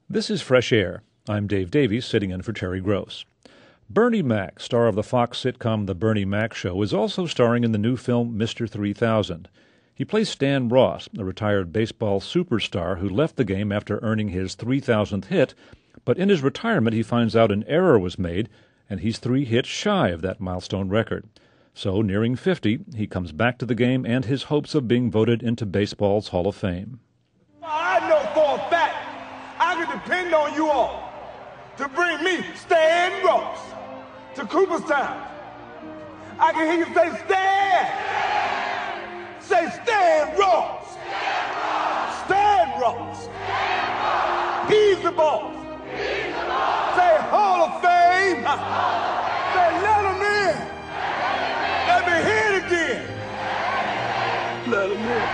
This is Fresh Air. I'm Dave Davies, sitting in for Terry Gross. Bernie Mac, star of the Fox sitcom The Bernie Mac Show, is also starring in the new film Mr. 3000. He plays Stan Ross, a retired baseball superstar who left the game after earning his 3,000th hit, but in his retirement he finds out an error was made, and he's 3 hits shy of that milestone record. So, nearing 50, he comes back to the game and his hopes of being voted into baseball's Hall of Fame. I know for a fact I can depend on you all to bring me Stan Ross to Cooperstown. I can hear you say Stan. Say Stan Ross. Stan Ross. He's the boss. Say Hall of Fame. Say let him in. Let me hear it again. Let him in.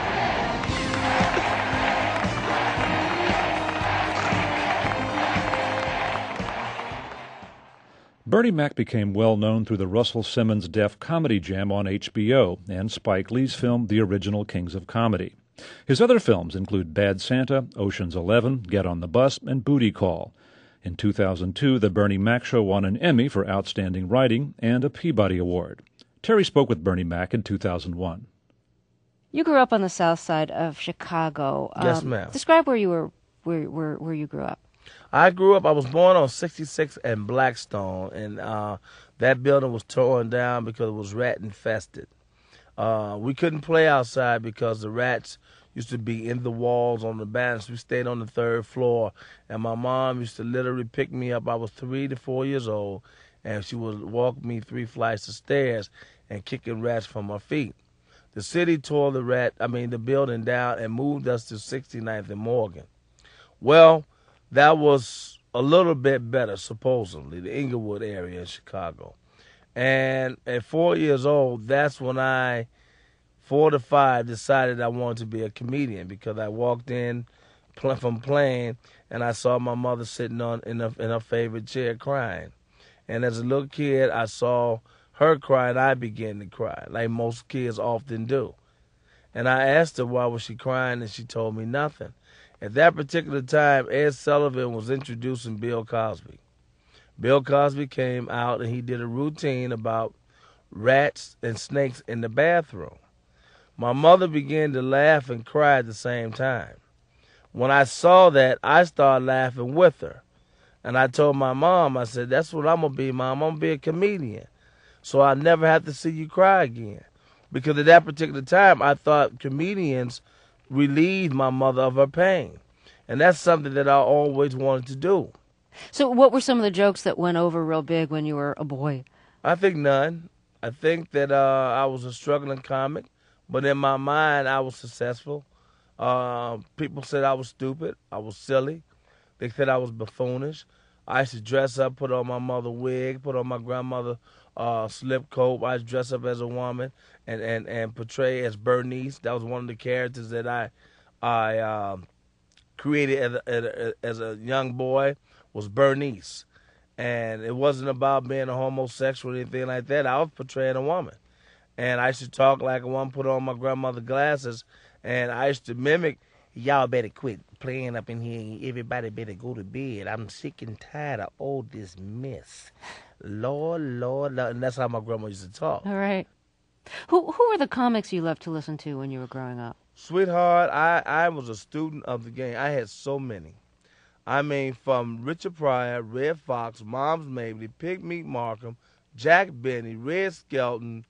Bernie Mac became well known through the Russell Simmons Def Comedy Jam on HBO and Spike Lee's film The Original Kings of Comedy. His other films include Bad Santa, Ocean's 11, Get on the Bus, and Booty Call. In 2002, The Bernie Mac Show won an Emmy for Outstanding Writing and a Peabody Award. Terry spoke with Bernie Mac in 2001. You grew up on the south side of Chicago. Yes, ma'am. Describe where you you grew up. I was born on 66 and Blackstone, and that building was torn down because it was rat infested. We couldn't play outside because the rats used to be in the walls on the banister. We stayed on the 3rd floor, and my mom used to literally pick me up. I was 3 to 4 years old, and she would walk me 3 flights of stairs and kicking rats from my feet. The city tore the building down and moved us to 69th and Morgan. Well, that was a little bit better, supposedly, the Inglewood area in Chicago. And at 4 years old, that's when 4 to 5, decided I wanted to be a comedian because I walked in from playing and I saw my mother sitting in her favorite chair crying. And as a little kid, I saw her cry and I began to cry, like most kids often do. And I asked her why was she crying, and she told me nothing. At that particular time, Ed Sullivan was introducing Bill Cosby. Bill Cosby came out and he did a routine about rats and snakes in the bathroom. My mother began to laugh and cry at the same time. When I saw that, I started laughing with her. And I told my mom, I said, that's what I'm going to be, Mom. I'm going to be a comedian. So I never have to see you cry again. Because at that particular time, I thought comedians relieved my mother of her pain. And that's something that I always wanted to do. So what were some of the jokes that went over real big when you were a boy? I think none. I think that I was a struggling comic, but in my mind, I was successful. People said I was stupid. I was silly. They said I was buffoonish. I used to dress up, put on my mother's wig, put on my grandmother's slip coat. I used to dress up as a woman and portray as Bernice. That was one of the characters that I created as a young boy, was Bernice. And it wasn't about being a homosexual or anything like that. I was portraying a woman. And I used to talk like a woman, put on my grandmother's glasses, and I used to mimic, y'all better quit playing up in here. Everybody better go to bed. I'm sick and tired of all this mess. Lord, Lord, Lord. And that's how my grandma used to talk. All right. Who were the comics you loved to listen to when you were growing up? Sweetheart, I was a student of the game. I had so many. I mean, from Richard Pryor, Red Fox, Moms Mabley, Pigmeat Markham, Jack Benny, Red Skelton,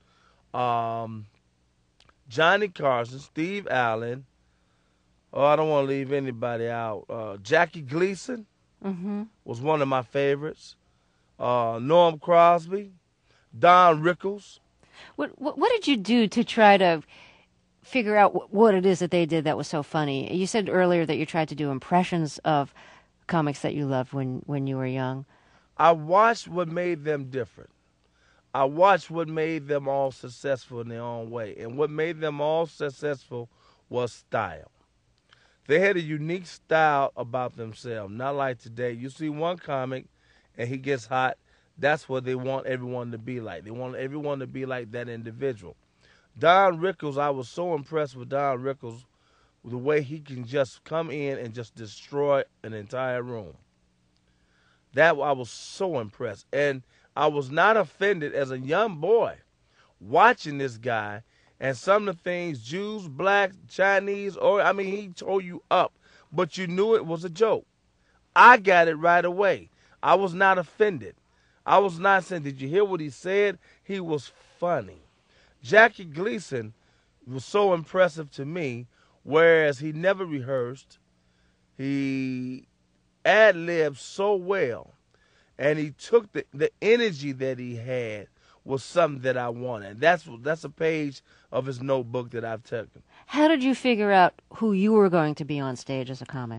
Johnny Carson, Steve Allen. Oh, I don't want to leave anybody out. Jackie Gleason was one of my favorites. Norm Crosby, Don Rickles. What did you do to try to figure out what it is that they did that was so funny? You said earlier that you tried to do impressions of comics that you loved when you were young. I watched what made them different. I watched what made them all successful in their own way. And what made them all successful was style. They had a unique style about themselves, not like today. You see one comic and he gets hot, that's what they want everyone to be like. They want everyone to be like that individual. Don Rickles, I was so impressed with Don Rickles the way he can just come in and just destroy an entire room. That I was so impressed. And I was not offended as a young boy watching this guy and some of the things, Jews, blacks, Chinese, or I mean, he tore you up, but you knew it was a joke. I got it right away. I was not offended. I was not saying, did you hear what he said? He was funny. Jackie Gleason was so impressive to me, whereas he never rehearsed. He ad-libbed so well, and he took the energy that he had was something that I wanted. That's a page of his notebook that I've taken. How did you figure out who you were going to be on stage as a comic?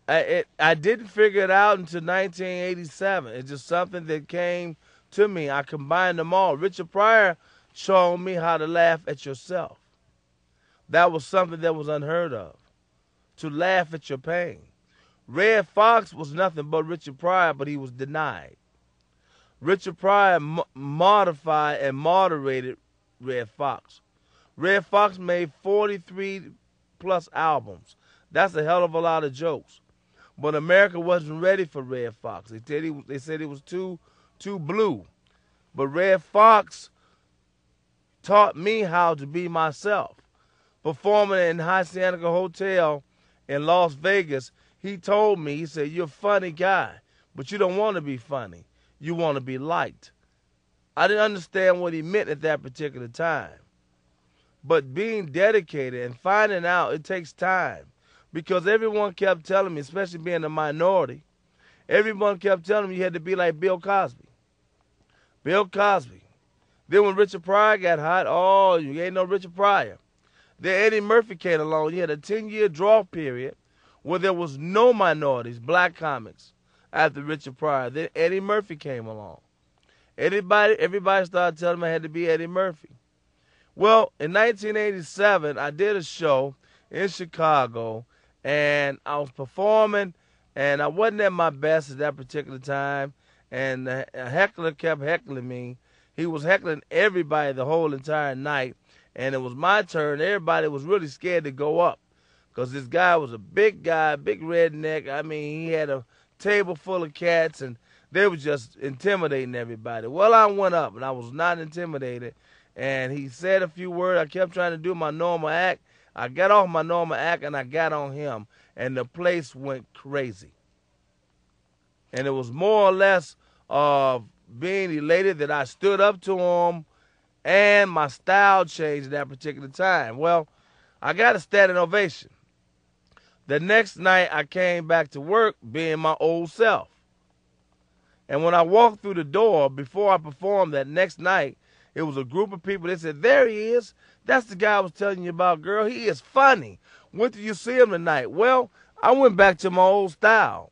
I didn't figure it out until 1987. It's just something that came to me. I combined them all. Richard Pryor showed me how to laugh at yourself. That was something that was unheard of, to laugh at your pain. Red Fox was nothing but Richard Pryor, but he was denied. Richard Pryor modified and moderated Red Fox. Red Fox made 43 plus albums. That's a hell of a lot of jokes. But America wasn't ready for Red Fox. They said he was too blue. But Red Fox taught me how to be myself. Performing in Hacienda Hotel in Las Vegas, he told me, he said, you're a funny guy, but you don't want to be funny. You want to be liked. I didn't understand what he meant at that particular time. But being dedicated and finding out, it takes time. Because everyone kept telling me, especially being a minority, everyone kept telling me you had to be like Bill Cosby. Bill Cosby. Then when Richard Pryor got hot, oh, you ain't no Richard Pryor. Then Eddie Murphy came along. You had a 10-year drought period where there was no minorities, black comics, after Richard Pryor. Then Eddie Murphy came along. Everybody started telling me I had to be Eddie Murphy. Well, in 1987, I did a show in Chicago, and I was performing, and I wasn't at my best at that particular time, and a heckler kept heckling me. He was heckling everybody the whole entire night, and it was my turn. Everybody was really scared to go up because this guy was a big guy, big redneck. I mean, he had a table full of cats, and they were just intimidating everybody. Well, I went up, and I was not intimidated, and he said a few words. I kept trying to do my normal act. I got off my normal act, and I got on him, and the place went crazy. And it was more or less being elated that I stood up to him, and my style changed at that particular time. Well, I got a standing ovation. The next night, I came back to work being my old self. And when I walked through the door, before I performed that next night, it was a group of people. They said, there he is. That's the guy I was telling you about, girl. He is funny. When did you see him tonight? Well, I went back to my old style.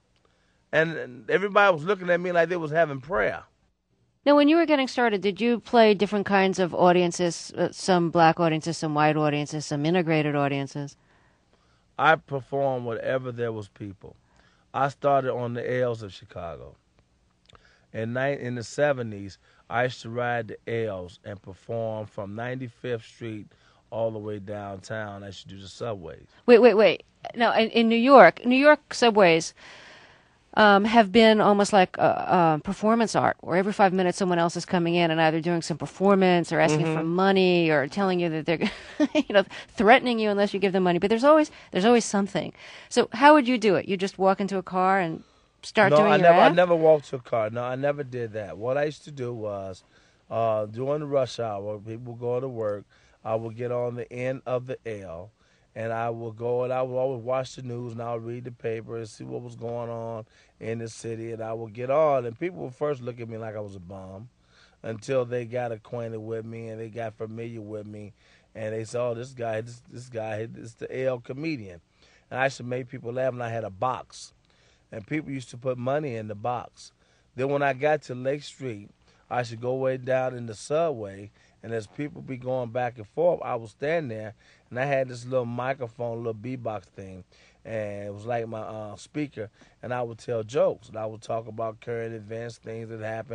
And everybody was looking at me like they was having prayer. Now, when you were getting started, did you play different kinds of audiences, some black audiences, some white audiences, some integrated audiences? I performed whatever there was people. I started on the L's of Chicago. In the 70s, I used to ride the L's and perform from 95th Street all the way downtown. I used to do the subways. Wait. Now, in New York subways have been almost like performance art, where every 5 minutes someone else is coming in and either doing some performance or asking for money or telling you that they're, threatening you unless you give them money. But there's always something. So how would you do it? You just walk into a car and start doing your act? I never walked to a car. No, I never did that. What I used to do was, during the rush hour, people go to work, I would get on the end of the L, and I would go and I would always watch the news, and I would read the paper and see what was going on in the city, and I would get on, and people would first look at me like I was a bum until they got acquainted with me and they got familiar with me, and they saw, this guy, this is the L comedian. And I used to make people laugh, and I had a box. And people used to put money in the box. Then when I got to Lake Street, I should go way down in the subway, and as people be going back and forth, I would stand there, and I had this little microphone, little beatbox thing, and it was like my speaker, and I would tell jokes, and I would talk about current events, things that happened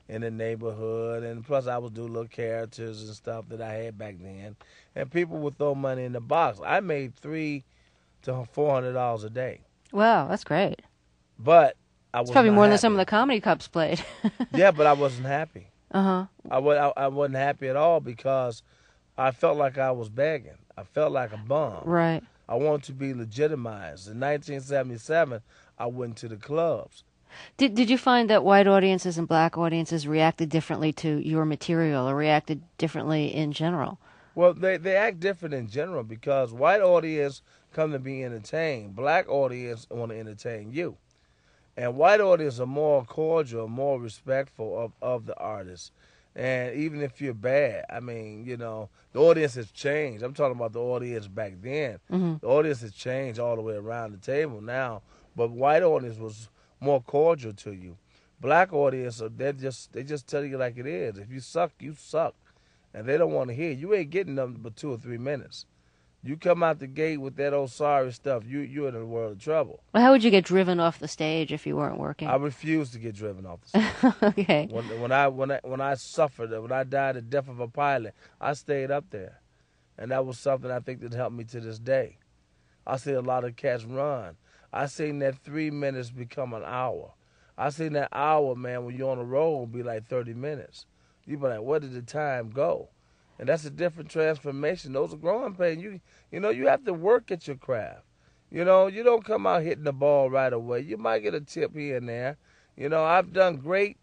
in the neighborhood, and plus I was doing little characters and stuff that I had back then, and people would throw money in the box. I made $300 to $400 a day, Wow, that's great. but I was It's probably not more than happy. some of the comedy cups played. Yeah, but I wasn't happy. Uh-huh. I wasn't happy at all because I felt like I was begging. I felt like a bum. Right. I wanted to be legitimized. In 1977, I went to the clubs. Did you find that white audiences and black audiences reacted differently to your material or reacted differently in general? Well, they act different in general because white audience come to be entertained. Black audience want to entertain you. And white audience are more cordial, more respectful of the artist. And even if you're bad, I mean, you know, the audience has changed. I'm talking about the audience back then. Mm-hmm. The audience has changed all the way around the table now. But white audience was more cordial to you. Black audience, they just tell you like it is. If you suck, you suck. And they don't want to hear. You ain't getting nothing but 2 or 3 minutes. You come out the gate with that old sorry stuff, you're in a world of trouble. Well, how would you get driven off the stage if you weren't working? I refuse to get driven off the stage. Okay. When I suffered, when I died the death of a pilot, I stayed up there, and that was something I think that helped me to this day. I see a lot of cats run. I seen that 3 minutes become an hour. I seen that hour, man, when you're on the road, be like 30 minutes. You be like, where did the time go? And that's a different transformation. Those are growing pains. You know, you have to work at your craft. You know, you don't come out hitting the ball right away. You might get a tip here and there. You know, I've done great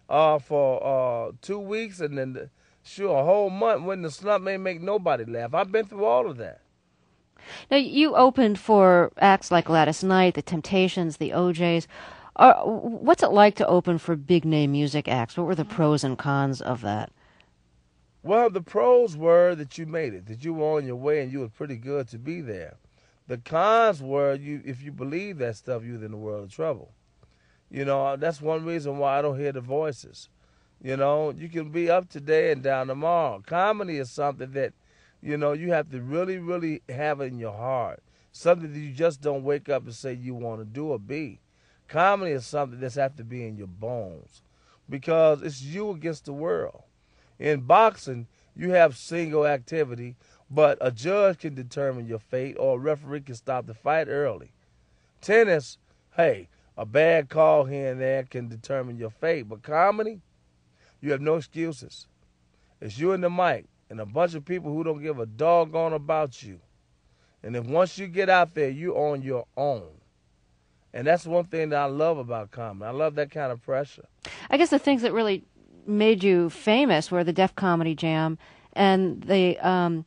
for 2 weeks and then, a whole month when the slump ain't make nobody laugh. I've been through all of that. Now, you opened for acts like Gladys Knight, The Temptations, the OJs. What's it like to open for big-name music acts? What were the pros and cons of that? Well, the pros were that you made it, that you were on your way and you were pretty good to be there. The cons were if you believe that stuff, you're in a world of trouble. You know, that's one reason why I don't hear the voices. You know, you can be up today and down tomorrow. Comedy is something that, you know, you have to really, really have in your heart. Something that you just don't wake up and say you want to do or be. Comedy is something that's have to be in your bones because it's you against the world. In boxing, you have single activity, but a judge can determine your fate or a referee can stop the fight early. Tennis, hey, a bad call here and there can determine your fate. But comedy, you have no excuses. It's you and the mic and a bunch of people who don't give a doggone about you. And if once you get out there, you're on your own. And that's one thing that I love about comedy. I love that kind of pressure. I guess the things that really made you famous were the Def Comedy Jam and the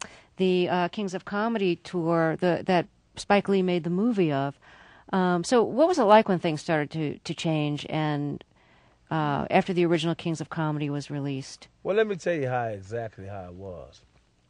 Kings of Comedy tour that Spike Lee made the movie of. So what was it like when things started to change and after the original Kings of Comedy was released? Well, let me tell you exactly how it was.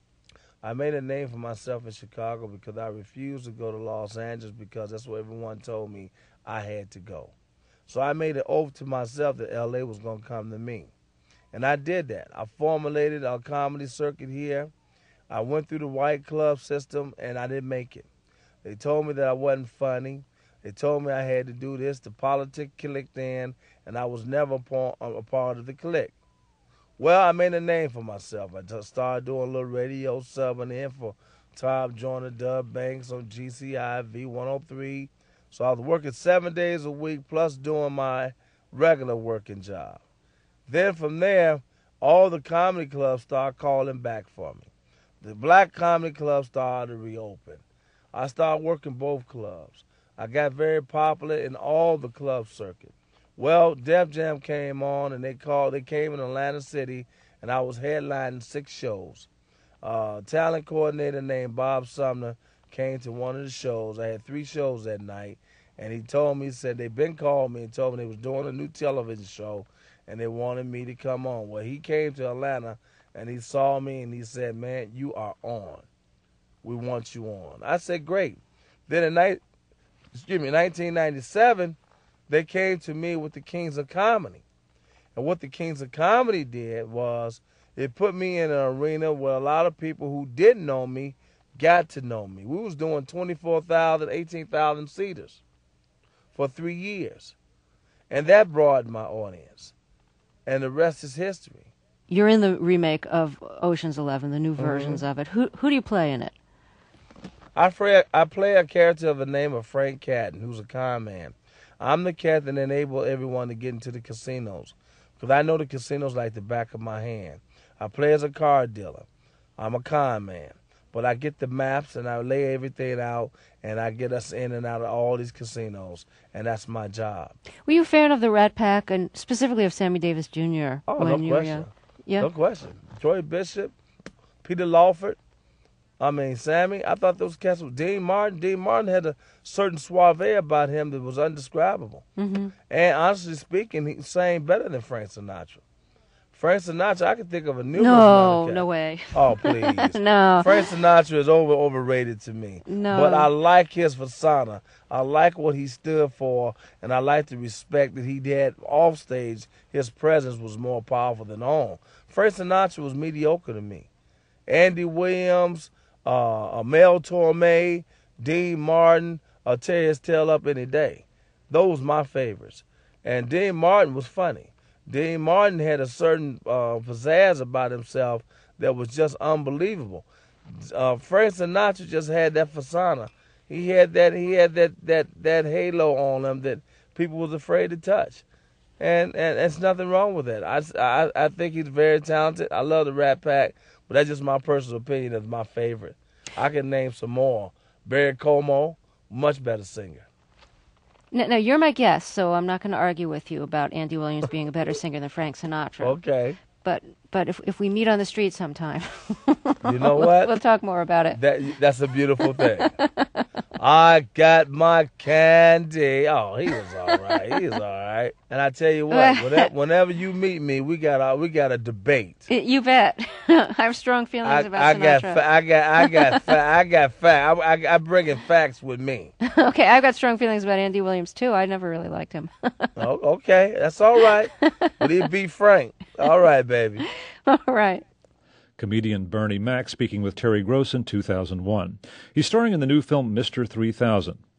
I made a name for myself in Chicago because I refused to go to Los Angeles because that's where everyone told me I had to go. So I made an oath to myself that L.A. was going to come to me. And I did that. I formulated a comedy circuit here. I went through the white club system, and I didn't make it. They told me that I wasn't funny. They told me I had to do this. The politic clicked in, and I was never a part of the clique. Well, I made a name for myself. I just started doing a little radio subbing in for Tom Joyner, Dub Banks on GCIV 103. So I was working 7 days a week plus doing my regular working job. Then from there, all the comedy clubs started calling back for me. The black comedy clubs started to reopen. I started working both clubs. I got very popular in all the club circuit. Well, Def Jam came on, and they came in Atlantic City, and I was headlining 6 shows. Talent coordinator named Bob Sumner came to one of the shows. I had 3 shows that night, and he told me, he said, they've been calling me and told me they was doing a new television show, and they wanted me to come on. Well, he came to Atlanta, and he saw me, and he said, man, you are on. We want you on. I said, great. Then in 1997, they came to me with the Kings of Comedy. And what the Kings of Comedy did was it put me in an arena where a lot of people who didn't know me got to know me. We was doing 24,000, 18,000 seaters for 3 years. And that broadened my audience. and the rest is history. You're in the remake of Ocean's 11, the new versions of it. Who do you play in it? I play a character of the name of Frank Catton, who's a con man. I'm the cat that enabled everyone to get into the casinos, because I know the casinos like the back of my hand. I play as a car dealer. I'm a con man. But I get the maps and I lay everything out and I get us in and out of all these casinos, and that's my job. Were you a fan of the Rat Pack, and specifically of Sammy Davis Jr.? Oh, no question. Yeah? No question. Joy Bishop, Peter Lawford, Sammy. I thought those cats were Dean Martin. Dean Martin had a certain suave about him that was indescribable. Mm-hmm. And honestly speaking, he sang better than Frank Sinatra. Frank Sinatra, I can think of a numerous amount of No way. Oh, please. No. Frank Sinatra is overrated to me. No. But I like his persona. I like what he stood for, and I like the respect that he had off stage. His presence was more powerful than on. Frank Sinatra was mediocre to me. Andy Williams, Mel Torme, Dean Martin, tear his tail up any day. Those my favorites. And Dean Martin was funny. Dean Martin had a certain pizzazz about himself that was just unbelievable. Frank Sinatra just had that persona. He had that halo on him that people was afraid to touch, and there's nothing wrong with that. I think he's very talented. I love the Rat Pack, but that's just my personal opinion. That's my favorite. I can name some more. Barry Como, much better singer. Now, you're my guest, so I'm not going to argue with you about Andy Williams being a better singer than Frank Sinatra. Okay. But if we meet on the street sometime, you know what? We'll talk more about it. That's a beautiful thing. I got my candy. Oh, he was all right. He was all right. And I tell you what, whenever you meet me, we got a debate. You bet. I have strong feelings about Sinatra. I got facts. I bring in facts with me. Okay, I've got strong feelings about Andy Williams too. I never really liked him. Oh, okay, that's all right. But he beat Frank. All right, baby. All right. Comedian Bernie Mac speaking with Terry Gross in 2001. He's starring in the new film Mr. 3000.